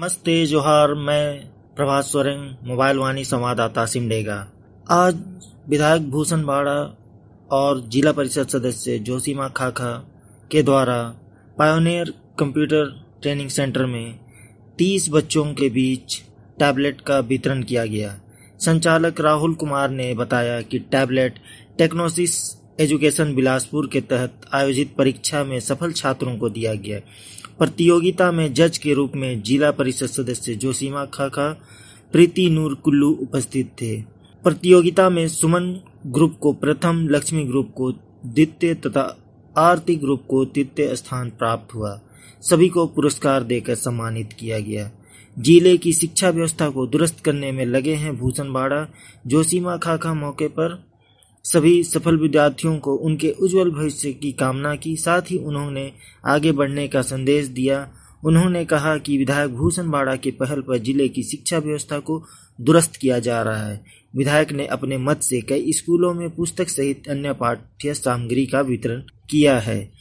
नमस्ते जोहार। मैं प्रभात सोरेन, मोबाइल वाणी संवाददाता सिमडेगा। आज विधायक भूषण बाड़ा और जिला परिषद सदस्य जोशीमा खाखा के द्वारा पायोनियर कंप्यूटर ट्रेनिंग सेंटर में 30 बच्चों के बीच टैबलेट का वितरण किया गया। संचालक राहुल कुमार ने बताया कि टैबलेट टेक्नोसिस एजुकेशन बिलासपुर के तहत आयोजित परीक्षा में सफल छात्रों को दिया गया। प्रतियोगिता में जज के रूप में जिला परिषद सदस्य जोशीमा खाखा, प्रीति नूर कुल्लू उपस्थित थे। प्रतियोगिता में सुमन ग्रुप को प्रथम, लक्ष्मी ग्रुप को द्वितीय तथा आरती ग्रुप को तृतीय स्थान प्राप्त हुआ। सभी को पुरस्कार देकर सम्मानित किया गया। जिले की शिक्षा व्यवस्था को दुरुस्त करने में लगे हैं भूषण बाड़ा। जोशीमा खाखा मौके पर सभी सफल विद्यार्थियों को उनके उज्जवल भविष्य की कामना की। साथ ही उन्होंने आगे बढ़ने का संदेश दिया। उन्होंने कहा कि विधायक भूषण बाड़ा की पहल पर जिले की शिक्षा व्यवस्था को दुरुस्त किया जा रहा है। विधायक ने अपने मत से कई स्कूलों में पुस्तक सहित अन्य पाठ्य सामग्री का वितरण किया है।